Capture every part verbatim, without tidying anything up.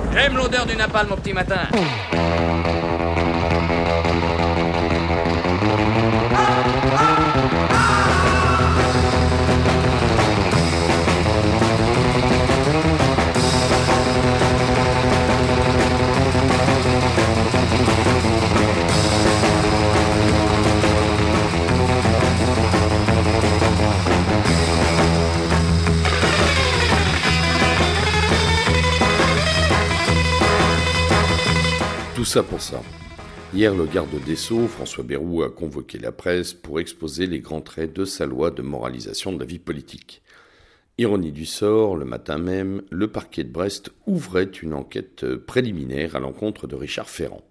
J'aime l'odeur du napalm au petit matin. Tout ça pour ça. Hier, le garde des Sceaux, François Bayrou, a convoqué la presse pour exposer les grands traits de sa loi de moralisation de la vie politique. Ironie du sort, le matin même, le parquet de Brest ouvrait une enquête préliminaire à l'encontre de Richard Ferrand.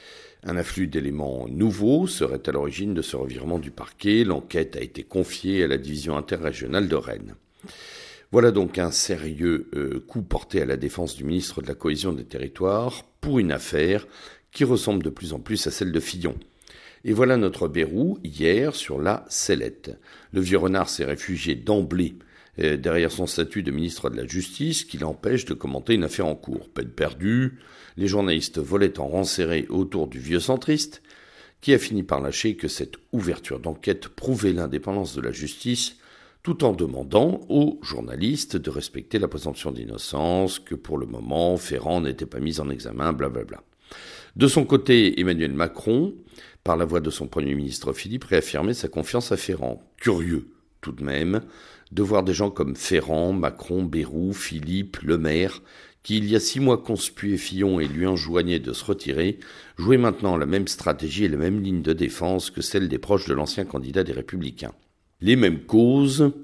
Un afflux d'éléments nouveaux serait à l'origine de ce revirement du parquet. L'enquête a été confiée à la division interrégionale de Rennes. Voilà donc un sérieux euh, coup porté à la défense du ministre de la Cohésion des Territoires pour une affaire qui ressemble de plus en plus à celle de Fillon. Et voilà notre Bayrou, hier, sur la sellette. Le vieux renard s'est réfugié d'emblée euh, derrière son statut de ministre de la Justice qui l'empêche de commenter une affaire en cours. Peine perdue, les journalistes volaient en rang serré autour du vieux centriste qui a fini par lâcher que cette ouverture d'enquête prouvait l'indépendance de la justice tout en demandant aux journalistes de respecter la présomption d'innocence, que pour le moment, Ferrand n'était pas mis en examen, blablabla. De son côté, Emmanuel Macron, par la voix de son Premier ministre Philippe, réaffirmait sa confiance à Ferrand. Curieux, tout de même, de voir des gens comme Ferrand, Macron, Bayrou, Philippe, Le Maire, qui il y a six mois conspuaient Fillon et lui enjoignaient de se retirer, jouer maintenant la même stratégie et la même ligne de défense que celle des proches de l'ancien candidat des Républicains. Les mêmes causes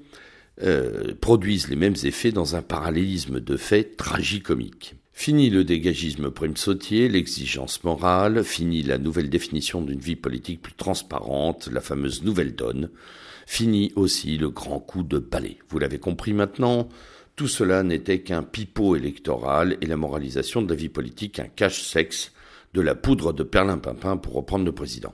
euh, produisent les mêmes effets dans un parallélisme de faits tragicomiques. Fini le dégagisme prime-sautier, l'exigence morale, fini la nouvelle définition d'une vie politique plus transparente, la fameuse nouvelle donne, fini aussi le grand coup de balai. Vous l'avez compris maintenant, tout cela n'était qu'un pipeau électoral et la moralisation de la vie politique, un cache-sexe, de la poudre de perlimpinpin pour reprendre le président.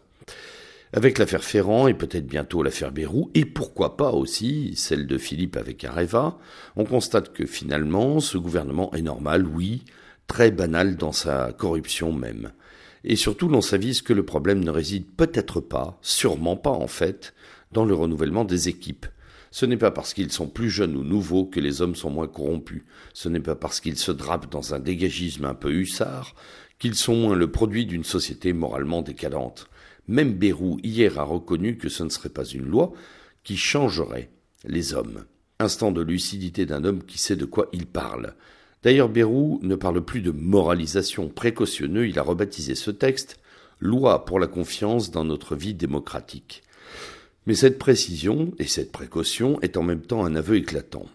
Avec l'affaire Ferrand et peut-être bientôt l'affaire Bayrou, et pourquoi pas aussi celle de Philippe avec Areva, on constate que finalement ce gouvernement est normal, oui, très banal dans sa corruption même. Et surtout l'on s'avise que le problème ne réside peut-être pas, sûrement pas en fait, dans le renouvellement des équipes. Ce n'est pas parce qu'ils sont plus jeunes ou nouveaux que les hommes sont moins corrompus. Ce n'est pas parce qu'ils se drapent dans un dégagisme un peu hussard qu'ils sont moins le produit d'une société moralement décadente. Même Bayrou, hier, a reconnu que ce ne serait pas une loi qui changerait les hommes. Instant de lucidité d'un homme qui sait de quoi il parle. D'ailleurs, Bayrou ne parle plus de moralisation. Précautionneux, il a rebaptisé ce texte « Loi pour la confiance dans notre vie démocratique ». Mais cette précision et cette précaution est en même temps un aveu éclatant.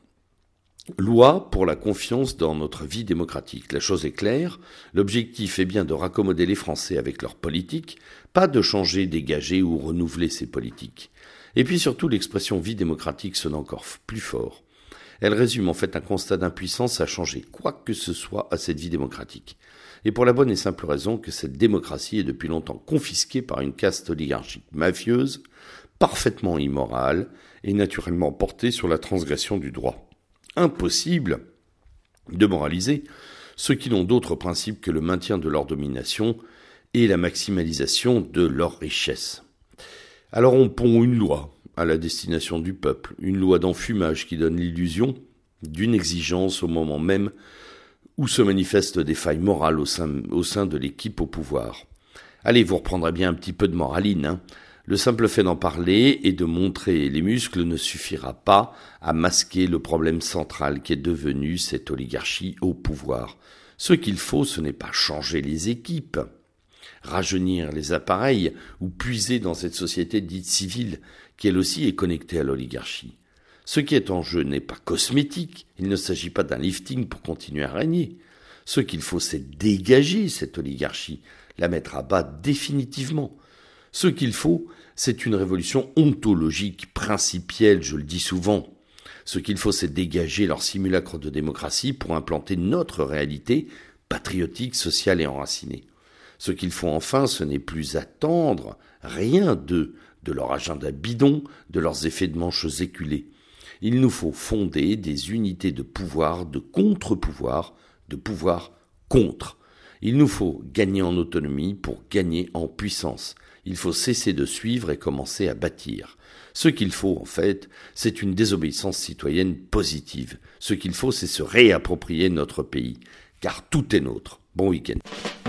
Loi pour la confiance dans notre vie démocratique. La chose est claire, l'objectif est bien de raccommoder les Français avec leurs politiques, pas de changer, dégager ou renouveler ces politiques. Et puis surtout, l'expression vie démocratique sonne encore plus fort. Elle résume en fait un constat d'impuissance à changer quoi que ce soit à cette vie démocratique. Et pour la bonne et simple raison que cette démocratie est depuis longtemps confisquée par une caste oligarchique mafieuse, parfaitement immorale et naturellement portée sur la transgression du droit. Impossible de moraliser ceux qui n'ont d'autre principe que le maintien de leur domination et la maximalisation de leur richesse. Alors on pond une loi à la destination du peuple, une loi d'enfumage qui donne l'illusion d'une exigence au moment même où se manifestent des failles morales au sein, au sein de l'équipe au pouvoir. Allez, vous reprendrez bien un petit peu de moraline, hein. Le simple fait d'en parler et de montrer les muscles ne suffira pas à masquer le problème central qui est devenu cette oligarchie au pouvoir. Ce qu'il faut, ce n'est pas changer les équipes, rajeunir les appareils ou puiser dans cette société dite civile qui elle aussi est connectée à l'oligarchie. Ce qui est en jeu n'est pas cosmétique, il ne s'agit pas d'un lifting pour continuer à régner. Ce qu'il faut, c'est dégager cette oligarchie, la mettre à bas définitivement. Ce qu'il faut, c'est une révolution ontologique, principielle, je le dis souvent. Ce qu'il faut, c'est dégager leur simulacre de démocratie pour implanter notre réalité patriotique, sociale et enracinée. Ce qu'il faut enfin, ce n'est plus attendre rien d'eux, de leur agenda bidon, de leurs effets de manches éculés. Il nous faut fonder des unités de pouvoir, de contre-pouvoir, de pouvoir contre. Il nous faut gagner en autonomie pour gagner en puissance. Il faut cesser de suivre et commencer à bâtir. Ce qu'il faut, en fait, c'est une désobéissance citoyenne positive. Ce qu'il faut, c'est se réapproprier notre pays, car tout est nôtre. Bon week-end.